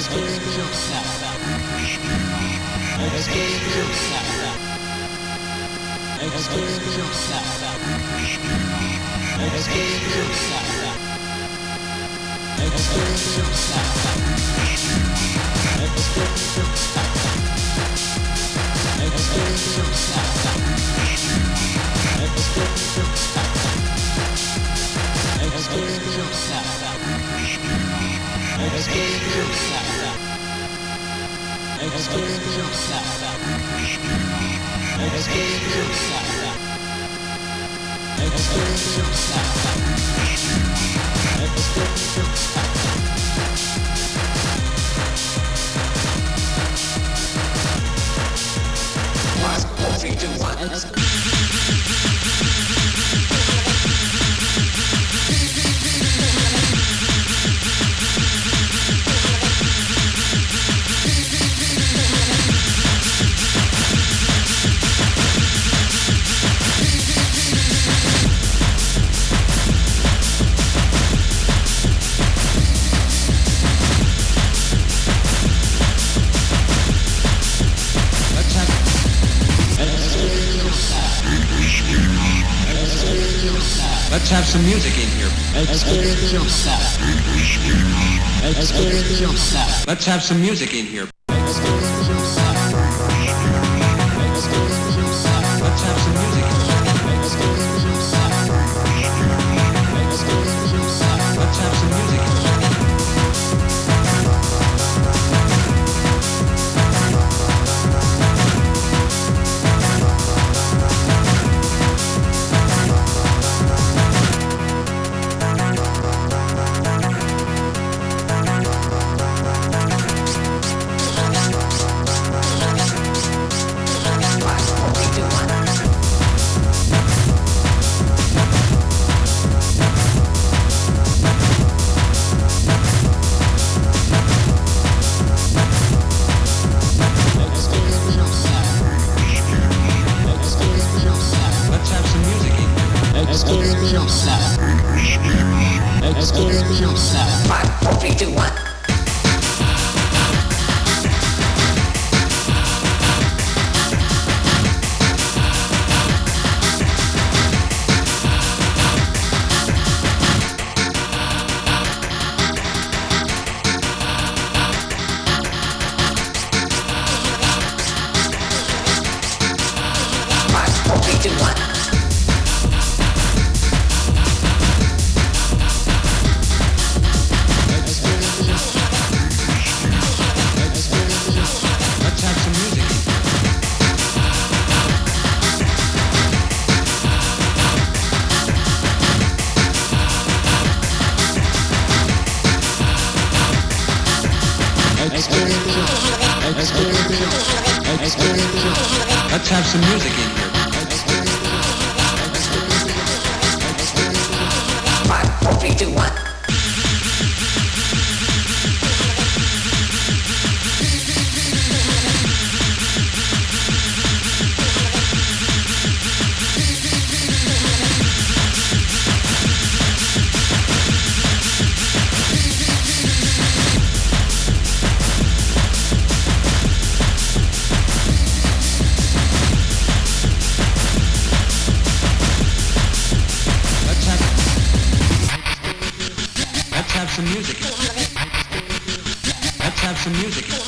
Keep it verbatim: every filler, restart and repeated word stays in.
Experience yourself. Experience yourself. Experience yourself. Experience yourself. Experience yourself. Experience yourself. Experience yourself. Experience yourself. Experience yourself. Experience yourself. Experience yourself. Experience yourself. Experience yourself. Experience yourself. One, three, two, one. Let's have some music in here. Experience yourself. Experience yourself. Let's have some music in here. Experience yourself. Experience yourself. Let's have some music in here. Experience yourself. Experience yourself. Let's have some music in here. Experience yourself. Experience yourself. Five, four, three, two, one. Five, four, three, two, one. Let's have some music in here. Experience yourself. Experience yourself. Experience yourself. Let's have some music in here. Five, four, three, two, one. Let's have some music. Let's have some music.